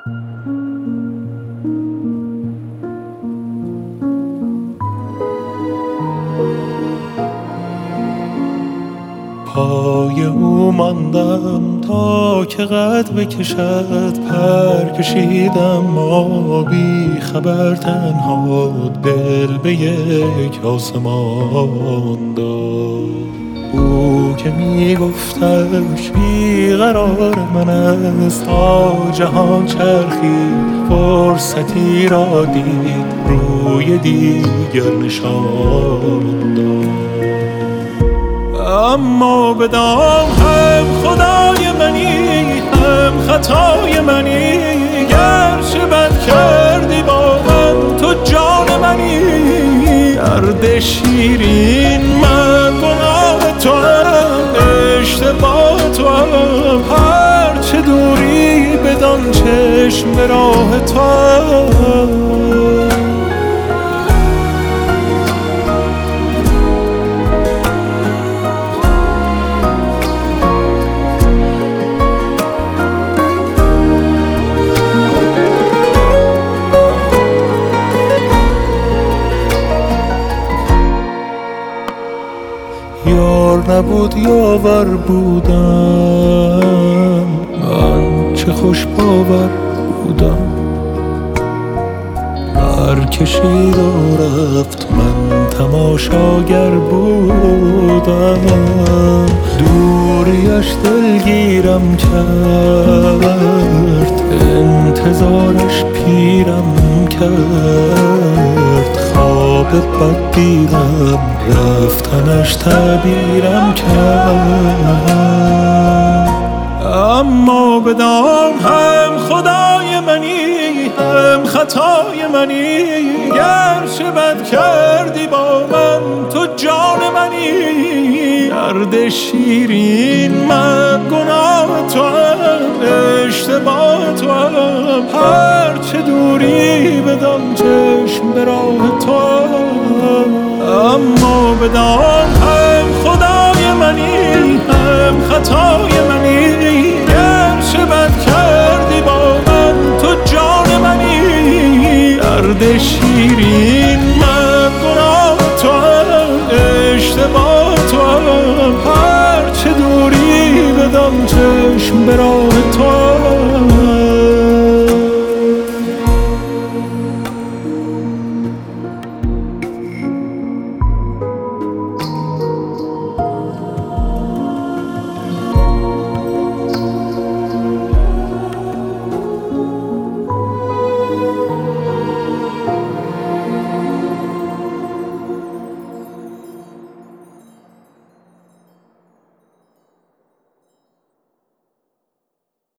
پای او ماندم تا که قد بکشد، پر کشیدم ما بی خبر تنها، دل به یک آسمان داد. او که می گفتش بیقرار من است، تا جهان چرخید فرصتی را دید، روی دیگر نشان داد. اما بدان هم خدای منی هم خطای منی، گرچه بد کردی با من تو جان منی. درد شیرین من گناه تو هم، اشتباه تو هم، هرچه دوری بدان چشم به راه تو هم. یار نبود یاور بودم، من چه خوش باور بودم. هر کشید و رفت من تماشاگر بودم، دوریش دلگیرم کرد، انتظارش پیرم کرد. خواب بد دیدم رفتنش تعبیرم کرد. اما بدان هم خدای منی هم خطای منی، گرچه بد کردی با من تو جان منی. درد شیرین من گناه تو هم، اشتباه تو هم، هرچه دوری بدان چشم به راه تو هم. اما بدان هم خدای منی هم خطای منی، گرچه بد کردی با من تو جان منی. درد شیرین من گناه تو هم، اشتباه تو هم، هرچه دوری بدان چشم به راه